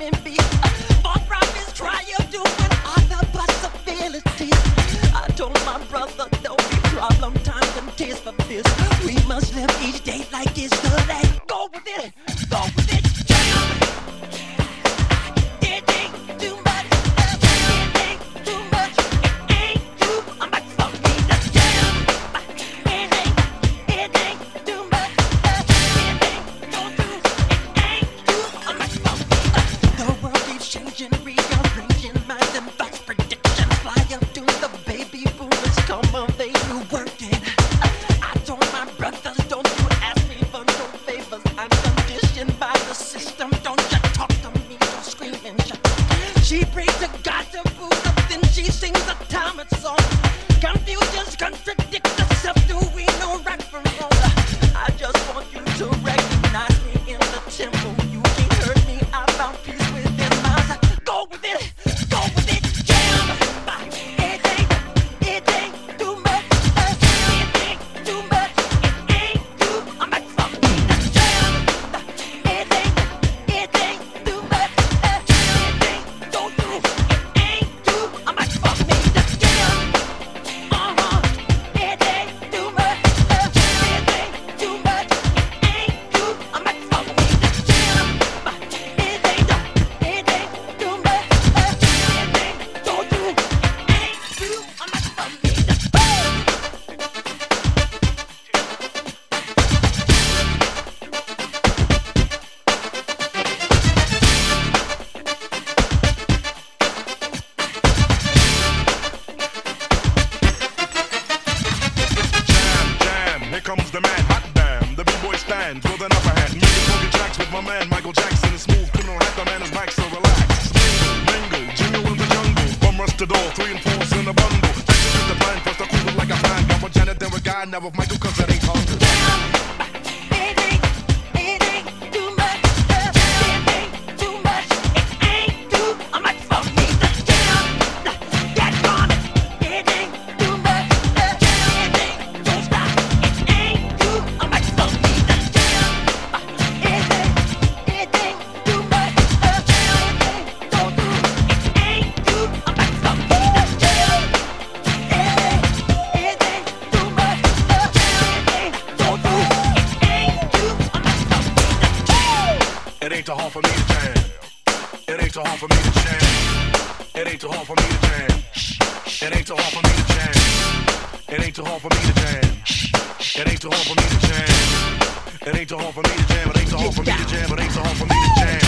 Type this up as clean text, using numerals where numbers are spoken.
me be. Far from his trial, doing other possibilities. I told my brother, don't be problem, times and tears for this. We must live each day like it's today. Go with it, go with it, jam. It ain't too much, it ain't too much, it ain't too much for me to jam. It ain't too much, it ain't too much for me. The world keeps changing, rearranging minds and thoughts, predictions. Fly up to the baby boomers, come on, they do working. I told my brothers, don't you ask me for no favors. I'm conditioned by the system. Don't you talk to me, don't scream and shout. She prays to God to food up, then she sings a Thomas song. Confusions contradict herself. Do we know right from wrong? I just want you to recognize me in the temple. You can't hurt me. I found peace within myself. Go with it, go with it, jam. It ain't too much. It ain't too much. It ain't too much for me to jam. It ain't too much. It ain't too much for me to jam. It ain't too much. It ain't too much. It ain't too much for me to jam. It ain't too much. It ain't too much for me to Jam, here comes the man, hot damn. The B-boy stands with an upper hand. Making funky tracks with my man Michael Jackson. A smooth criminal hat, the man is back, so relax. Mingle, jingle in the jungle. Bum rush the door, 3 and 4's in a bundle. Jackson is the plan, first I cool it like a fan. Got with Janet, then with Guy, now with Michael, cause that ain't hard. It ain't too much. It ain't too much. It ain't too much for me to jam. Get on it. It ain't too much. It ain't don't stop. It ain't too much for me to jam. It ain't too much. It ain't don't do. It ain't too much for me to jam. It ain't too much. It ain't don't do. It ain't too hard for me to jam. It ain't too hard for me to jam. It ain't too hard for me to jam. It ain't too hard for me to jam. It ain't too hard for me to jam. It ain't too hard for me to jam. It ain't too hard for me to jam. It ain't too hard for me to jam. It ain't too hard for me to jam.